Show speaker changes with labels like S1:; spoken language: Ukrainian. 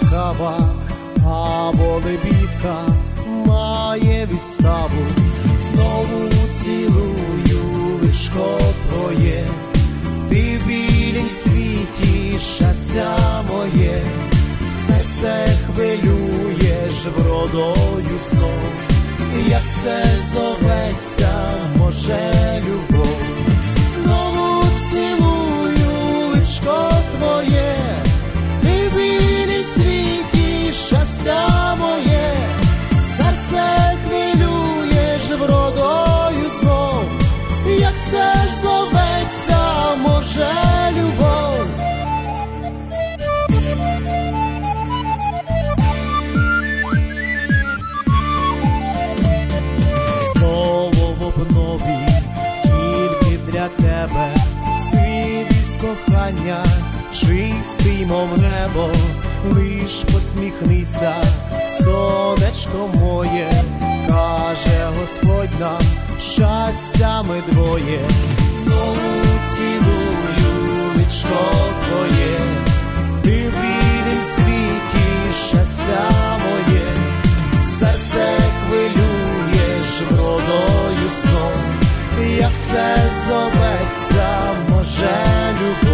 S1: кава, або лебідка має виставу. Знову цілую личко твоє, ти в білім світі щастя моє. Серце хвилюєш вродою знов, як це зоветься, може, любов. Знову цілую личко твоє, ти в білім світі щастя моє. Серце хвилюєш вродою знов, як це зоветься, може, любов. Знову в обнові, тільки для тебе, світ із кохання, чистий, мов небо. Лиш посміхнися, сонечко моє, каже Господь нам, щастя ми двоє. Знову цілую личко твоє, ти в білім світі щастя моє. Серце хвилюєш вродою сном, як це зоветься, може, любов.